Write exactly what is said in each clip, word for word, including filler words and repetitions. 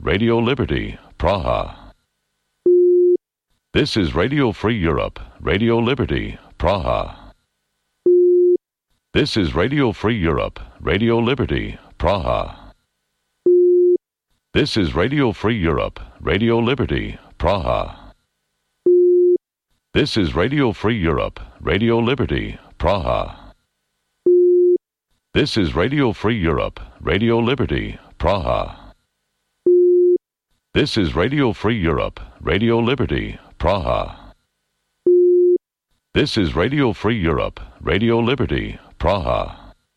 Radio Liberty, Praha. This is Radio Free Europe, Radio Liberty, Praha. This is Radio Free Europe, Radio Liberty, Praha. This is Radio Free Europe, Radio Liberty, Praha. This is Radio Free Europe, Radio Liberty, Praha. This is Radio Free Europe, Radio Liberty, Praha. This is Radio Free Europe, Radio Liberty, Praha. This is Radio Free Europe, Radio Liberty, Praha.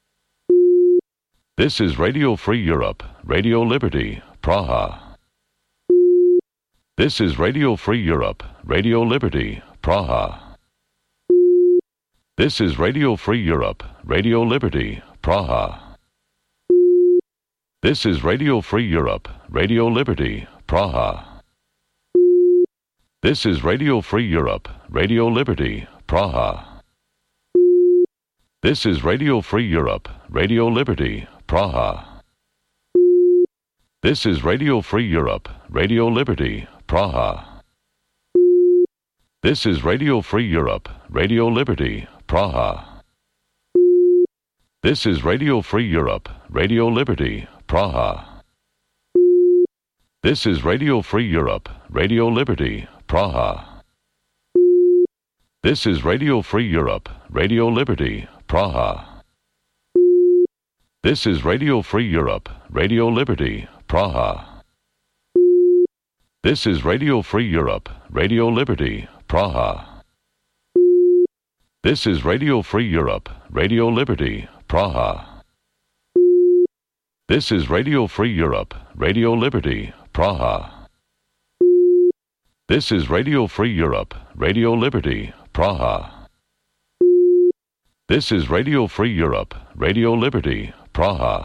This is Radio Free Europe, Radio Liberty, Praha. This is Radio Free Europe, Radio Liberty, Praha. This is Radio Free Europe, Radio Liberty, Praha. This is Radio Free Europe, Radio Liberty, Praha. This is Radio Free Europe, Radio Liberty, Praha. This is Radio Free Europe, Radio Liberty, Praha. This is Radio Free Europe, Radio Liberty, Praha. This is Radio Free Europe, Radio Liberty, Praha. This is Radio Free Europe, Radio Liberty, Praha. This is Radio Free Europe, Radio Liberty, Praha. This is Radio Free Europe, Radio Liberty, Praha. This is Radio Free Europe, Radio Liberty, Praha. This is Radio Free Europe, Radio Liberty, Praha. This is Radio Free Europe, Radio Liberty, Praha. This is Radio Free Europe, Radio Liberty, Praha. This is Radio Free Europe, Radio Liberty, Praha. This is Radio Free Europe, Radio Liberty, Praha.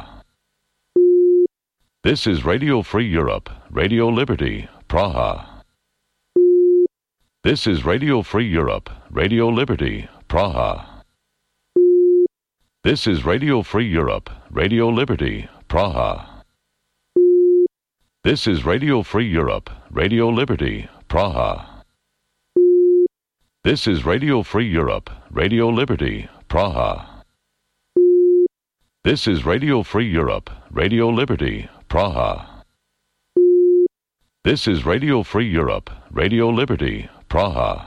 This is Radio Free Europe, Radio Liberty, Praha. This is Radio Free Europe, Radio Liberty, Praha. This is Radio Free Europe, Radio Liberty, Praha. This is Radio Free Europe, Radio Liberty, Praha. This is Radio Free Europe, Radio Liberty, Praha. This is Radio Free Europe, Radio Liberty, Praha. This is Radio Free Europe, Radio Liberty, Praha.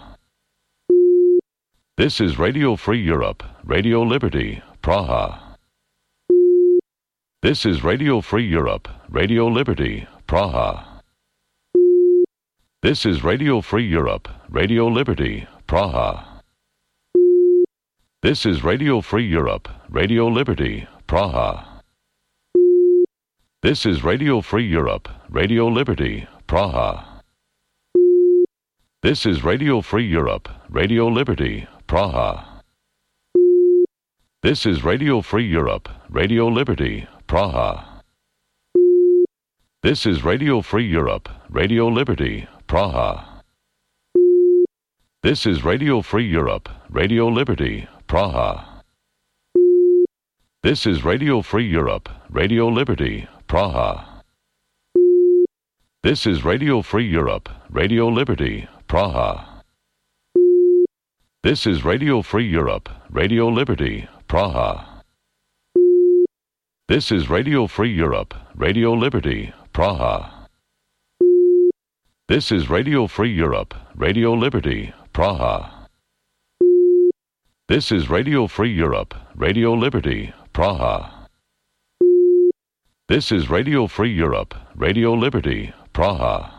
This is Radio Free Europe, Radio Liberty, Praha. This is Radio Free Europe, Radio Liberty, Praha. This is Radio Free Europe, Radio Liberty, Praha. This is Radio Free Europe, Radio Liberty, Praha. This is Radio Free Europe, Radio Liberty, Praha. This is Radio Free Europe, Radio Liberty, Praha. This is Radio Free Europe, Radio Liberty, Praha. This is Radio Free Europe, Radio Liberty, Praha. This is Radio Free Europe, Radio Liberty, Praha. This is Radio Free Europe, Radio Liberty, Praha. This is Radio Free Europe, Radio Liberty, Praha. This is Radio Free Europe, Radio Liberty, Praha. This is Radio Free Europe, Radio Liberty, Praha. This is Radio Free Europe, Radio Liberty, Praha. This is Radio Free Europe, Radio Liberty, Praha. This is Radio Free Europe, Radio Liberty, Praha.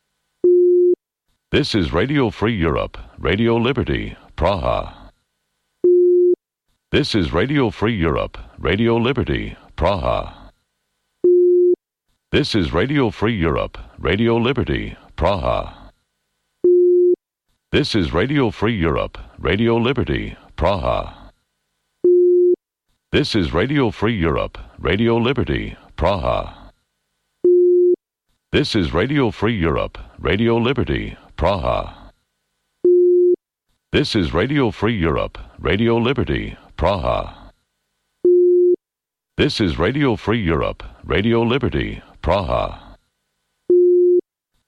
This is Radio Free Europe, Radio Liberty, Praha. This is Radio Free Europe, Radio Liberty, Praha. This is Radio Free Europe, Radio Liberty, Praha. This is Radio Free Europe, Radio Liberty, Praha. This is Radio Free Europe, Radio Liberty, Praha. This is Radio Free Europe, Radio Liberty, Praha. This is Radio Free Europe, Radio Liberty, Praha. This is Radio Free Europe, Radio Liberty, Praha.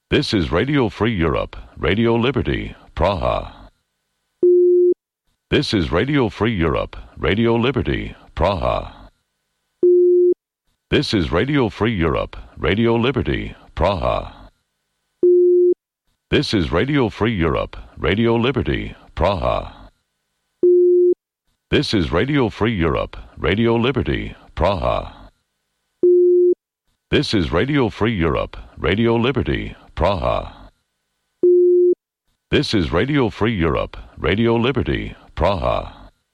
This is Radio Free Europe, Radio Liberty, Praha. This is Radio Free Europe, Radio Liberty, Praha. This is Radio Free Europe, Radio Liberty, Praha. This is Radio Free Europe, Radio Liberty, Praha. This is Radio Free Europe, Radio Liberty, Praha. This is Radio Free Europe, Radio Liberty, Praha. This is Radio Free Europe, Radio Liberty, Praha.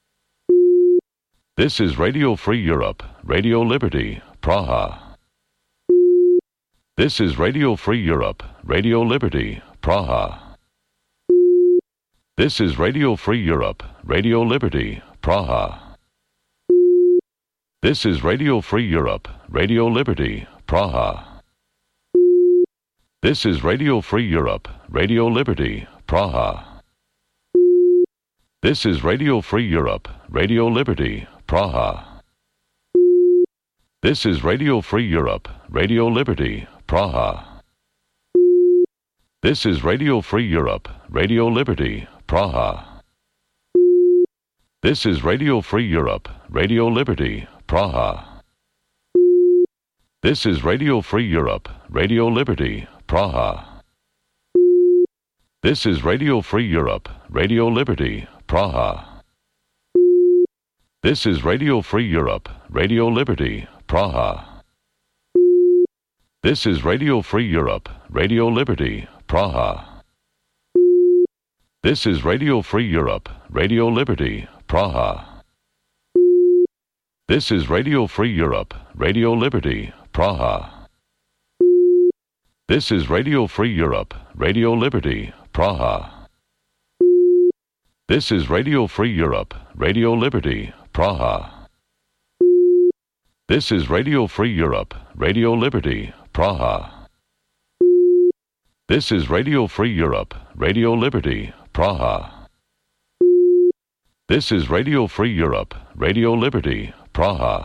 This is Radio Free Europe, Radio Liberty, Praha. This is Radio Free Europe, Radio Liberty, Praha. This is Radio Free Europe, Radio Liberty, Praha. This is Radio Free Europe, Radio Liberty, Praha. This is Radio Free Europe, Radio Liberty, Praha. This is Radio Free Europe, Radio Liberty, Praha. This is Radio Free Europe, Radio Liberty, Praha. This is Radio Free Europe, Radio Liberty, Praha. This is Radio Free Europe, Radio Liberty, Praha. This is Radio Free Europe, Radio Liberty, Praha. This is Radio Free Europe, Radio Liberty, Praha. This is Radio Free Europe, Radio Liberty, Praha. This is Radio Free Europe, Radio Liberty, Praha. This is Radio Free Europe, Radio Liberty, Praha. This is Radio Free Europe, Radio Liberty, Praha. This is Radio Free Europe, Radio Liberty, Praha. This is Radio Free Europe, Radio Liberty, Praha. This is Radio Free Europe, Radio Liberty, Praha. This is Radio Free Europe, Radio Liberty, Praha. This is Radio Free Europe, Radio Liberty, Praha.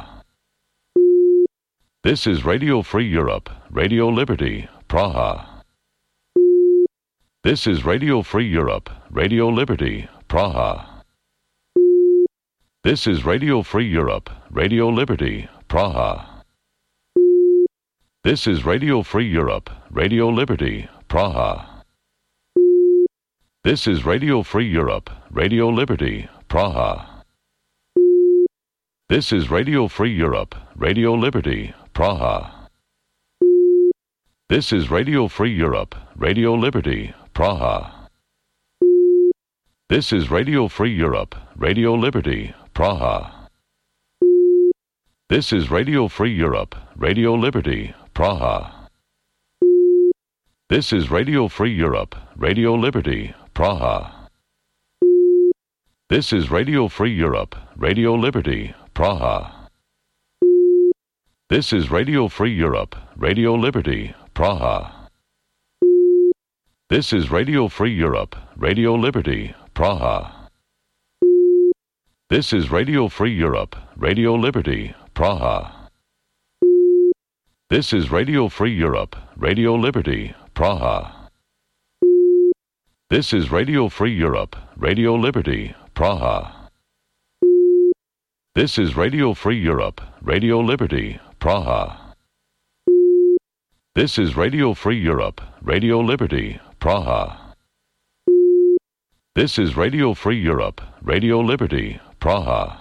This is Radio Free Europe, Radio Liberty, Praha. This is Radio Free Europe, Radio Liberty, Praha. This is Radio Free Europe, Radio Liberty, Praha. This is Radio Free Europe, Radio Liberty, Praha. This is Radio Free Europe, Radio Liberty, Praha. This is Radio Free Europe, Radio Liberty, Praha. This is Radio Free Europe, Radio Liberty, Praha. This is Radio Free Europe, Radio Liberty, Praha. This is Radio Free Europe, Radio Liberty, Praha. This is Radio Free Europe, Radio Liberty, Praha. This is Radio Free Europe, Radio Liberty, Praha. This is Radio Free Europe, Radio Liberty, Praha. This is Radio Free Europe, Radio Liberty, Praha. This is Radio Free Europe, Radio Liberty, Praha. This is Radio Free Europe, Radio Liberty, Praha. This is Radio Free Europe, Radio Liberty, Praha. This is Radio Free Europe, Radio Liberty, Praha. This is Radio Free Europe, Radio Liberty, Praha. This is Radio Free Europe, Radio Liberty, Praha.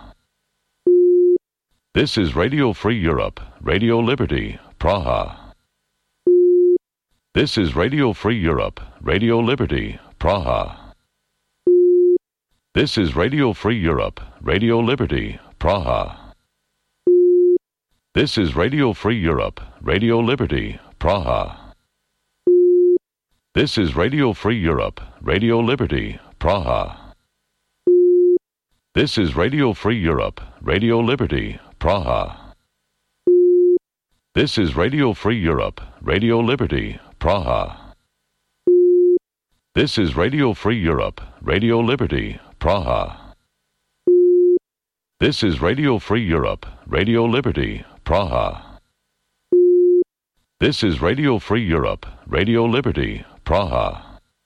This is Radio Free Europe, Radio Liberty, Praha. This is Radio Free Europe, Radio Liberty, Praha. This is Radio Free Europe, Radio Liberty, Praha. This is Radio Free Europe, Radio Liberty, Praha. This is Radio Free Europe, Radio Liberty, Praha. This is Radio Free Europe, Radio Liberty, Praha. This is Radio Free Europe, Radio Liberty, Praha. This is Radio Free Europe, Radio Liberty, Praha. This is Radio Free Europe, Radio Liberty, Praha. This is Radio Free Europe, Radio Liberty, Praha.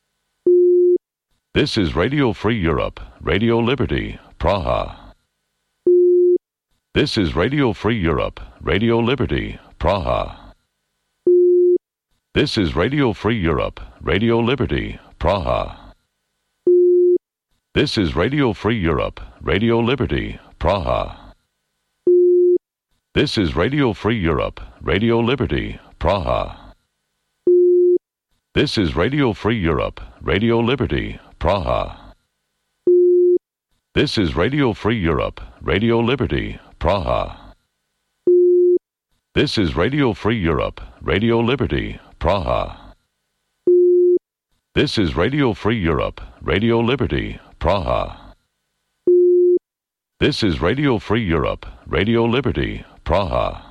This is Radio Free Europe, Radio Liberty, Praha. This is Radio Free Europe, Radio Liberty, Praha. This is Radio Free Europe, Radio Liberty, Praha. This is Radio Free Europe, Radio Liberty, Praha. This is Radio Free Europe, Radio Liberty, Praha. This is Radio Free Europe, Radio Liberty, Praha. This is Radio Free Europe, Radio Liberty, Praha. This is Radio Free Europe, Radio Liberty, Praha. This is Radio Free Europe, Radio Liberty, Praha. This is Radio Free Europe, Radio Liberty, Praha.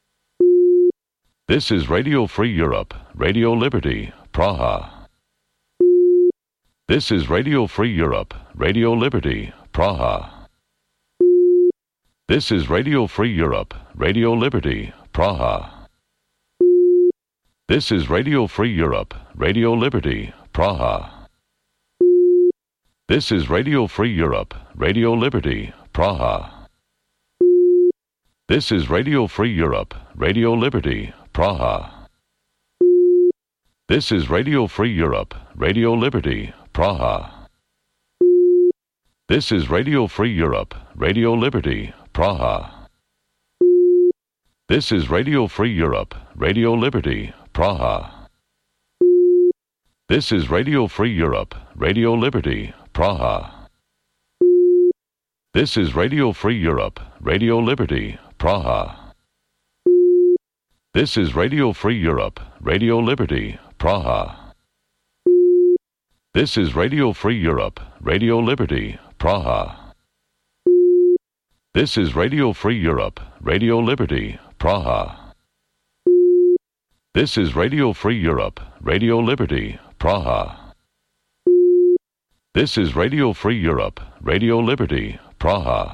This is Radio Free Europe, Radio Liberty, Praha. This is Radio Free Europe, Radio Liberty, Praha. This is Radio Free Europe, Radio Liberty, Praha. This is Radio Free Europe, Radio Liberty, Praha. This is Radio Free Europe, Radio Liberty, Praha. This is Radio Free Europe, Radio Liberty, Praha. This is Radio Free Europe, Radio Liberty, Praha. This is Radio Free Europe, Radio Liberty, Praha. This is Radio Free Europe, Radio Liberty, Praha. This is Radio Free Europe, Radio Liberty, Praha. This is Radio Free Europe, Radio Liberty, Praha. This is Radio Free Europe, Radio Liberty, Praha. This is Radio Free Europe, Radio Liberty, Praha. This is Radio Free Europe, Radio Liberty, Praha. This is Radio Free Europe, Radio Liberty, Praha. This is Radio Free Europe, Radio Liberty, Praha.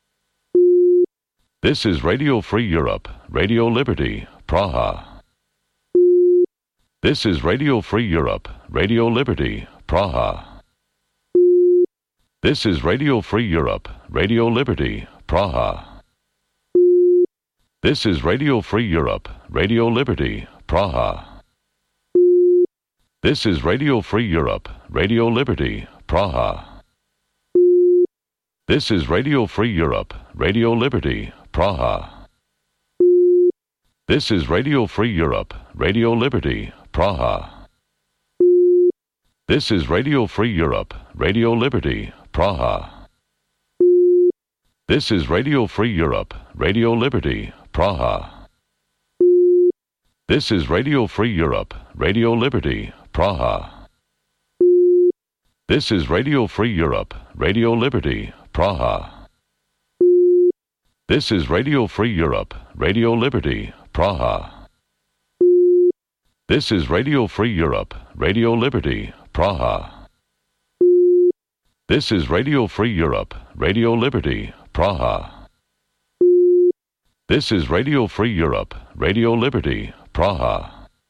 This is Radio Free Europe, Radio Liberty, Praha. This is Radio Free Europe, Radio Liberty, Praha. This is Radio Free Europe, Radio Liberty, Praha. This is Radio Free Europe, Radio Liberty, Praha. This is Radio Free Europe, Radio Liberty, Praha. This is Radio Free Europe, Radio Liberty, Praha. This is Radio Free Europe, Radio Liberty, Praha. This is Radio Free Europe, Radio Liberty, Praha. This is Radio Free Europe, Radio Liberty, Praha. This is Radio Free Europe, Radio Liberty, Praha. This is Radio Free Europe, Radio Liberty, Praha. This is Radio Free Europe, Radio Liberty, Praha. This is Radio Free Europe, Radio Liberty, Praha. This is Radio Free Europe, Radio Liberty, Praha. This is Radio Free Europe, Radio Liberty, Praha.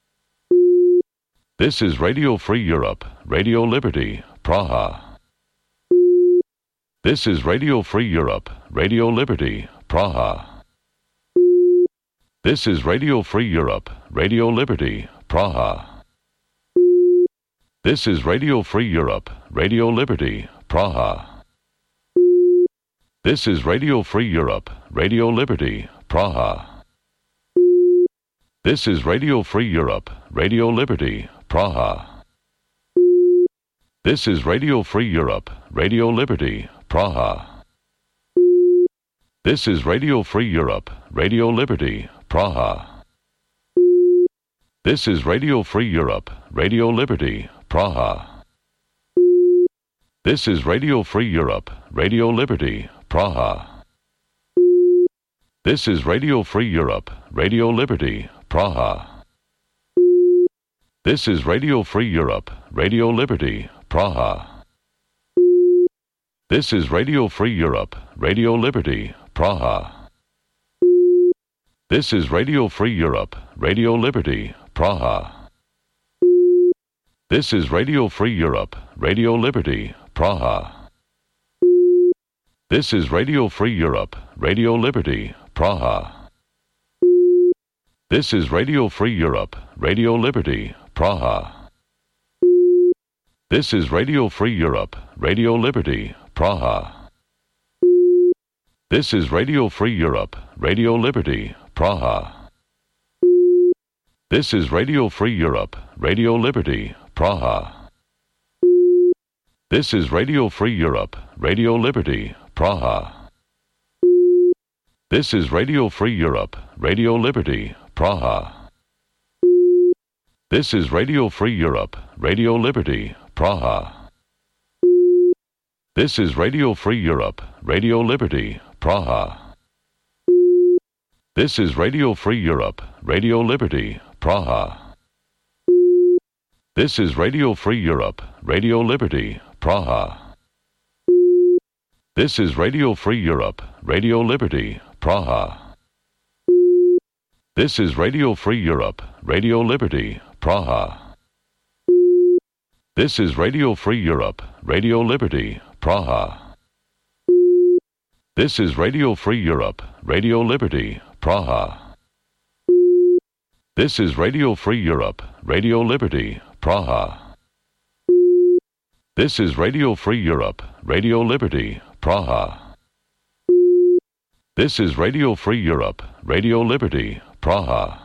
This is Radio Free Europe, Radio Liberty, Praha. This is Radio Free Europe, Radio Liberty, Praha. This is Radio Free Europe, Radio Liberty, Praha. This is Radio Free Europe, Radio Liberty, Praha. This is Radio Free Europe, Radio Liberty, Praha. This is Radio Free Europe, Radio Liberty, Praha. This is Radio Free Europe, Radio Liberty, Praha. This is Radio Free Europe, Radio Liberty, Praha. This is Radio Free Europe, Radio Liberty, Praha. This is Radio Free Europe, Radio Liberty, Praha. This is Radio Free Europe, Radio Liberty, Praha. This is Radio Free Europe, Radio Liberty, Praha. This is Radio Free Europe, Radio Liberty, Praha. This is Radio Free Europe, Radio Liberty, Praha. This is Radio Free Europe, Radio Liberty, Praha. This is Radio Free Europe, Radio Liberty, Praha. This is Radio Free Europe, Radio Liberty, Praha. This is Radio Free Europe, Radio Liberty, Praha. This is Radio Free Europe, Radio Liberty, Praha. This is Radio Free Europe, Radio Liberty, Praha. This is Radio Free Europe, Radio Liberty, Praha. This is Radio Free Europe, Radio Liberty, Praha. This is Radio Free Europe, Radio Liberty, Praha. This is Radio Free Europe, Radio Liberty, Praha. This is Radio Free Europe, Radio Liberty, Praha. This is Radio Free Europe, Radio Liberty, Praha. This is Radio Free Europe, Radio Liberty, Praha. This is Radio Free Europe, Radio Liberty, Praha. This is Radio Free Europe, Radio Liberty, Praha. This is Radio Free Europe, Radio Liberty, Praha. This is Radio Free Europe, Radio Liberty, Praha. This is Radio Free Europe, Radio Liberty, Praha. This is Radio Free Europe, Radio Liberty, Praha.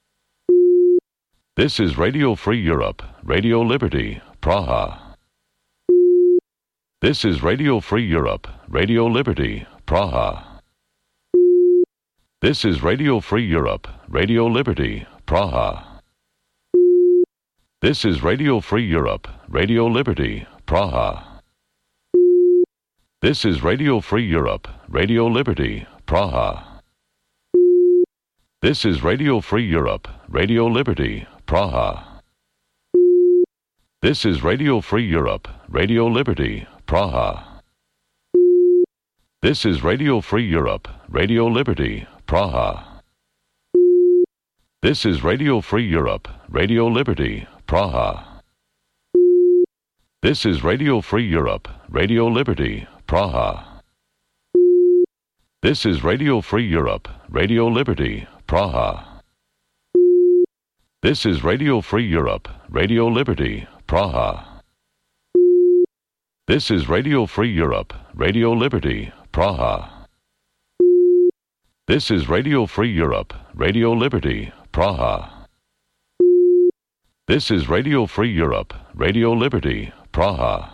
This is Radio Free Europe, Radio Liberty, Praha. This is Radio Free Europe, Radio Liberty, Praha. This is Radio Free Europe, Radio Liberty, Praha. This is Radio Free Europe, Radio Liberty, Praha. This is Radio Free Europe, Radio Liberty, Praha. This is Radio Free Europe, Radio Liberty, Praha. This is Radio Free Europe, Radio Liberty, Praha. This is Radio Free Europe, Radio Liberty, Praha. This is Radio Free Europe, Radio Liberty, Praha. This is Radio Free Europe, Radio Liberty, Praha. This is Radio Free Europe, Radio Liberty, Praha. This is Radio Free Europe, Radio Liberty, Praha. This is Radio Free Europe, Radio Liberty, Praha. This is Radio Free Europe, Radio Liberty, Praha. This is Radio Free Europe, Radio Liberty, Praha.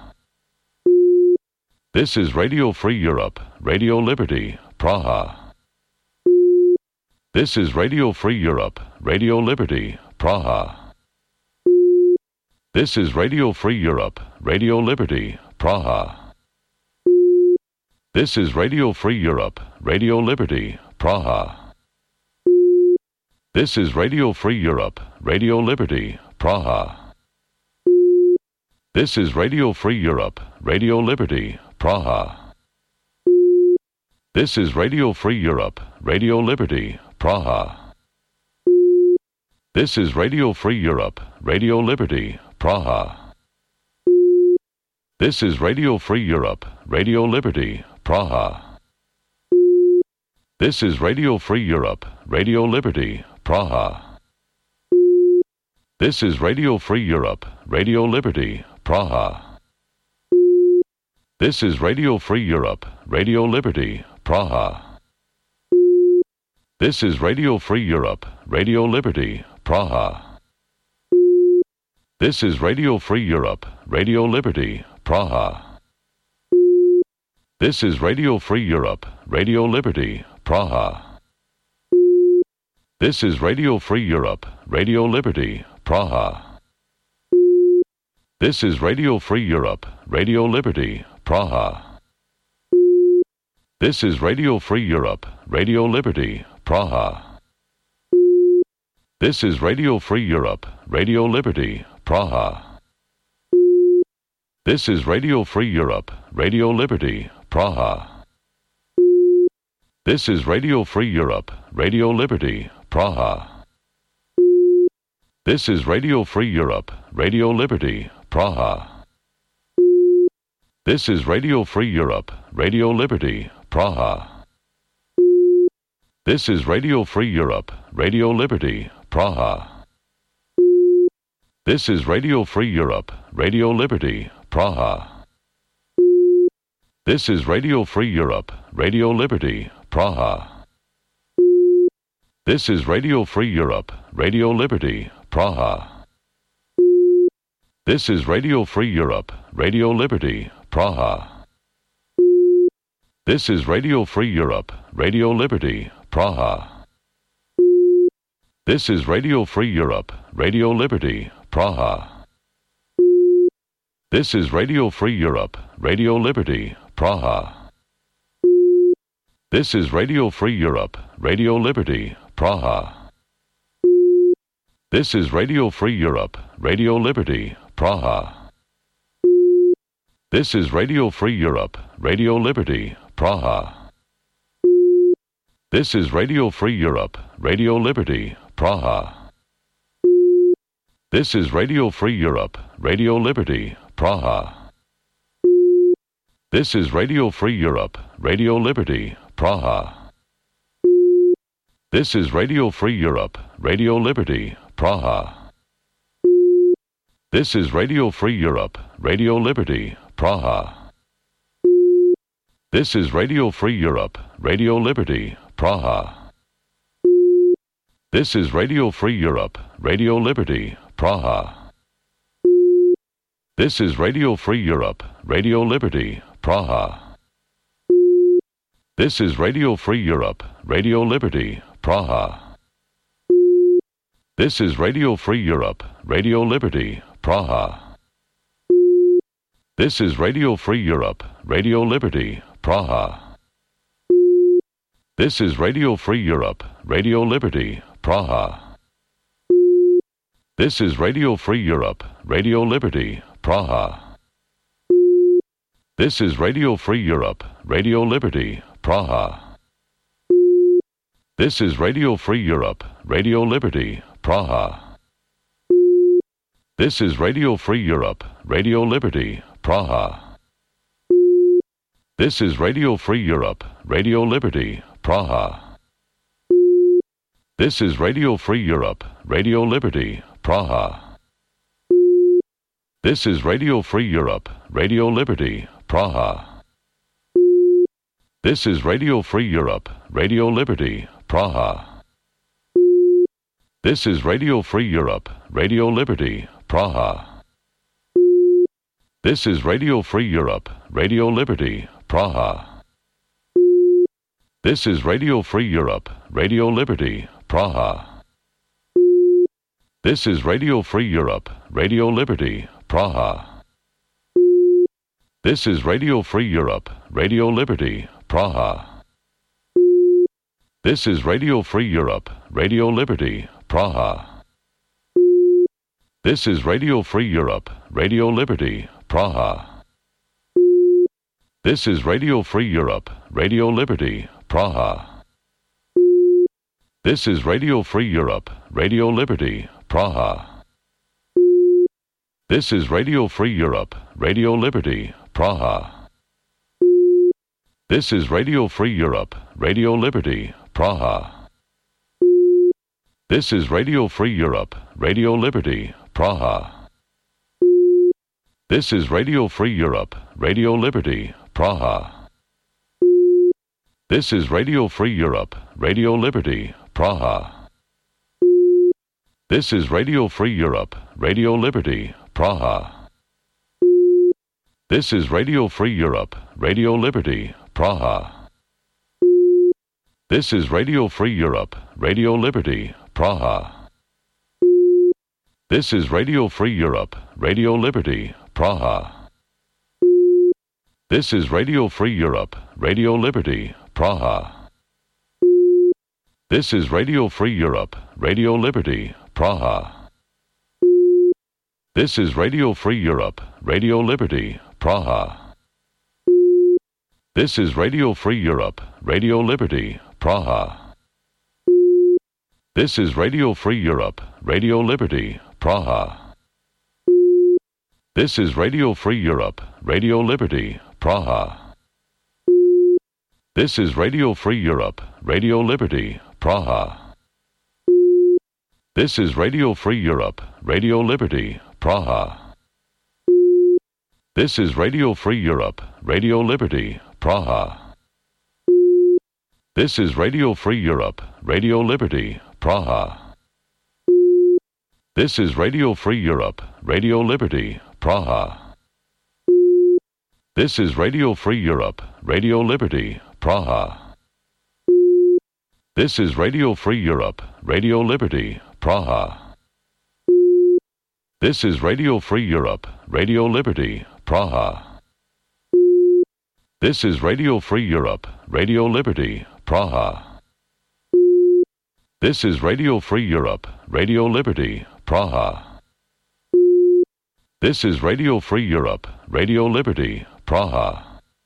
This is Radio Free Europe, Radio Liberty, Praha. This is Radio Free Europe, Radio Liberty, Praha. This is Radio Free Europe, Radio Liberty, Praha. This is Radio Free Europe, Radio Liberty, Praha. This is Radio Free Europe, Radio Liberty, Praha. This is Radio Free Europe, Radio Liberty, Praha. This is Radio Free Europe, Radio Liberty, Praha. This is Radio Free Europe, Radio Liberty, Praha. This is Radio Free Europe, Radio Liberty, Praha. This is Radio Free Europe, Radio Liberty, Praha. This is Radio Free Europe, Radio Liberty, Praha. This is Radio Free Europe, Radio Liberty, Praha. This is Radio Free Europe, Radio Liberty, Praha. This is Radio Free Europe, Radio Liberty, Praha. This is Radio Free Europe, Radio Liberty, Praha. This is Radio Free Europe, Radio Liberty, Praha. This is Radio Free Europe, Radio Liberty, Praha. This is Radio Free Europe, Radio Liberty, Praha. This is Radio Free Europe, Radio Liberty, Praha. This is Radio Free Europe, Radio Liberty, Praha. This is Radio Free Europe, Radio Liberty, Praha. This is Radio Free Europe, Radio Liberty, Praha. This is Radio Free Europe, Radio Liberty, Praha. This is Radio Free Europe, Radio Liberty, Praha. This is Radio Free Europe, Radio Liberty, Praha. This is Radio Free Europe, Radio Liberty, Praha. This is Radio Free Europe, Radio Liberty, Praha. This is Radio Free Europe, Radio Liberty, Praha. This is Radio Free Europe, Radio Liberty, Praha. This is Radio Free Europe, Radio Liberty, Praha. This is Radio Free Europe, Radio Liberty, Praha. This is Radio Free Europe, Radio Liberty, Praha. This is Radio Free Europe, Radio Liberty, Praha. This is Radio Free Europe, Radio Liberty, Praha. This is Radio Free Europe, Radio Liberty, Praha. This is Radio Free Europe, Radio Liberty, Praha. This is Radio Free Europe, Radio Liberty, Praha. This is Radio Free Europe, Radio Liberty, Praha. This is Radio Free Europe, Radio Liberty, Praha. This is Radio Free Europe, Radio Liberty, Praha. This is Radio Free Europe, Radio Liberty, Praha. This is Radio Free Europe, Radio Liberty, Praha. This is Radio Free Europe, Radio Liberty, Praha. This is Radio Free Europe, Radio Liberty, Praha. This is Radio Free Europe, Radio Liberty, Praha. This is Radio Free Europe, Radio Liberty, Praha. This is Radio Free Europe, Radio Liberty, Praha. This is Radio Free Europe, Radio Liberty, Praha. This is Radio Free Europe, Radio Liberty, Praha. This is Radio Free Europe, Radio Liberty, Praha. This is Radio Free Europe, Radio Liberty, Praha. This is Radio Free Europe, Radio Liberty, Praha. This is Radio Free Europe, Radio Liberty, Praha. This is Radio Free Europe, Radio Liberty, Praha. This is Radio Free Europe, Radio Liberty, Praha. This is Radio Free Europe, Radio Liberty, Praha. This is Radio Free Europe, Radio Liberty, Praha. This is Radio Free Europe, Radio Liberty, Praha. This is Radio Free Europe, Radio Liberty, Praha. This is Radio Free Europe, Radio Liberty, Praha. This is Radio Free Europe, Radio Liberty, Praha. This is Radio Free Europe, Radio Liberty, Praha. This is Radio Free Europe, Radio Liberty, Praha. This is Radio Free Europe, Radio Liberty, Praha. This is Radio Free Europe, Radio Liberty, Praha. This is Radio Free Europe, Radio Liberty, Praha. This is Radio Free Europe, Radio Liberty, Praha. This is Radio Free Europe, Radio Liberty, Praha. This is Radio Free Europe, Radio Liberty, Praha. This is Radio Free Europe, Radio Liberty, Praha. This is Radio Free Europe, Radio Liberty, Praha. This is Radio Free Europe, Radio Liberty, Praha. This is Radio Free Europe, Radio Liberty, Praha. This is Radio Free Europe, Radio Liberty, Praha. This is Radio Free Europe, Radio Liberty, Praha. This is Radio Free Europe, Radio Liberty, Praha. This is Radio Free Europe, Radio Liberty, Praha. This is Radio Free Europe, Radio Liberty, Praha. This is Radio Free Europe, Radio Liberty, Praha. This is Radio Free Europe, Radio Liberty, Praha. This is Radio Free Europe, Radio Liberty, Praha. This is Radio Free Europe, Radio Liberty, Praha. This is Radio Free Europe, Radio Liberty, Praha. This is Radio Free Europe, Radio Liberty, Praha. This is Radio Free Europe, Radio Liberty, Praha. This is Radio Free Europe, Radio Liberty, Praha. This is Radio Free Europe, Radio Liberty, Praha. This is Radio Free Europe, Radio Liberty, Praha. This is Radio Free Europe, Radio Liberty, Praha.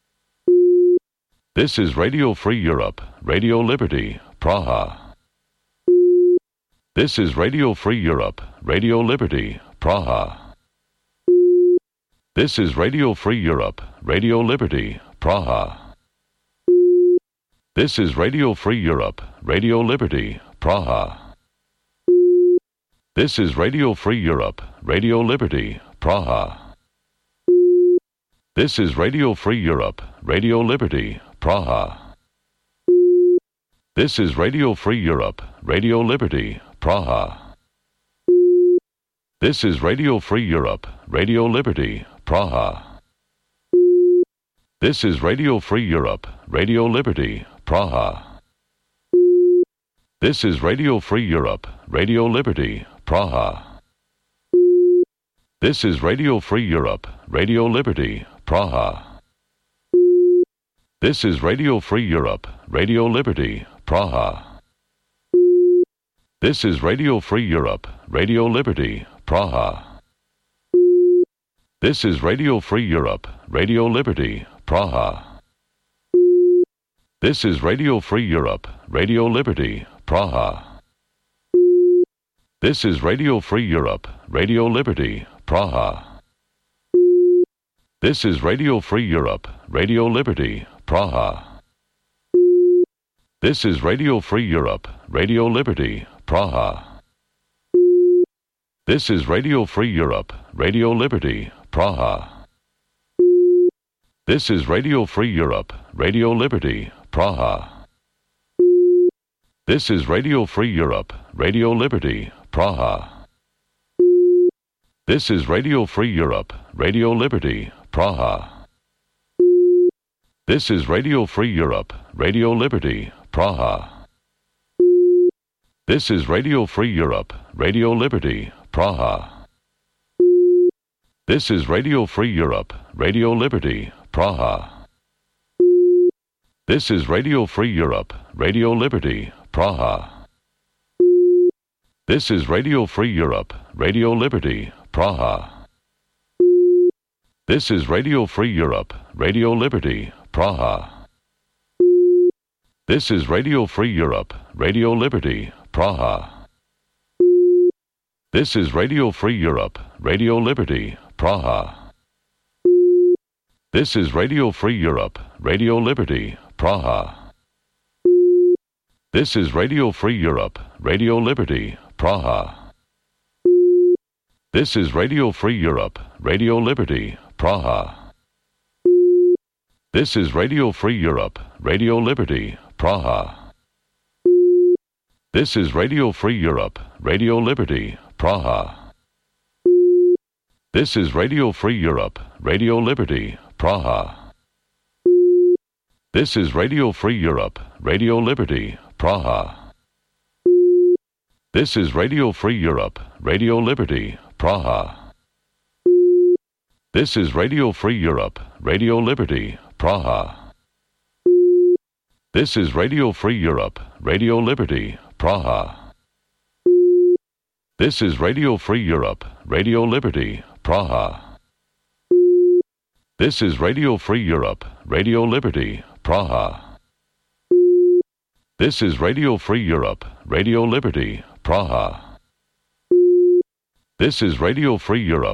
This is Radio Free Europe, Radio Liberty, Praha. This is Radio Free Europe, Radio Liberty, Praha. This is Radio Free Europe, Radio Liberty, Praha. This is Radio Free Europe, Radio Liberty, Praha. This is Radio Free Europe, Radio Liberty, Praha. This is Radio Free Europe, Radio Liberty, Praha. This is Radio Free Europe, Radio Liberty, Praha. This is Radio Free Europe, Radio Liberty, Praha. This is Radio Free Europe, Radio Liberty, Praha. This is Radio Free Europe, Radio Liberty, Praha. This is Radio Free Europe, Radio Liberty, Praha. This is Radio Free Europe, Radio Liberty, Praha. This is Radio Free Europe, Radio Liberty, Praha. This is Radio Free Europe, Radio Liberty, Praha. This is Radio Free Europe, Radio Liberty, Praha. This is Radio Free Europe, Radio Liberty, Praha. This is Radio Free Europe, Radio Liberty, Praha. This is Radio Free Europe, Radio Liberty, Praha. This is Radio Free Europe, Radio Liberty, Praha. This is Radio Free Europe, Radio Liberty, Praha. This is Radio Free Europe, Radio Liberty, Praha. This is Radio Free Europe, Radio Liberty, Praha. This is Radio Free Europe, Radio Liberty, Praha. This is Radio Free Europe, Radio Liberty, Praha. This is Radio Free Europe, Radio Liberty, Praha. This is Radio Free Europe, Radio Liberty, Praha. This is Radio Free Europe, Radio Liberty, Praha. This is Radio Free Europe, Radio Liberty, Praha. This is Radio Free Europe, Radio Liberty, Praha. This is Radio Free Europe, Radio Liberty, Praha. This is Radio Free Europe, Radio Liberty, Praha. This is Radio Free Europe, Radio Liberty, Praha. This is Radio Free Europe, Radio Liberty, Praha. This is Radio Free Europe, Radio Liberty, Praha. This is Radio Free Europe, Radio Liberty, Praha. This is Radio Free Europe, Radio Liberty, Praha. This is Radio Free Europe, Radio Liberty, Praha. This is Radio Free Europe, Radio Liberty, Praha. This is Radio Free Europe, Radio Liberty, Praha. This is Radio Free Europe, Radio Liberty, Praha. This is Radio Free Europe, Radio Liberty, Praha. This is Radio Free Europe, Radio Liberty, Praha. This is Radio Free Europe, Radio Liberty, Praha. This is Radio Free Europe.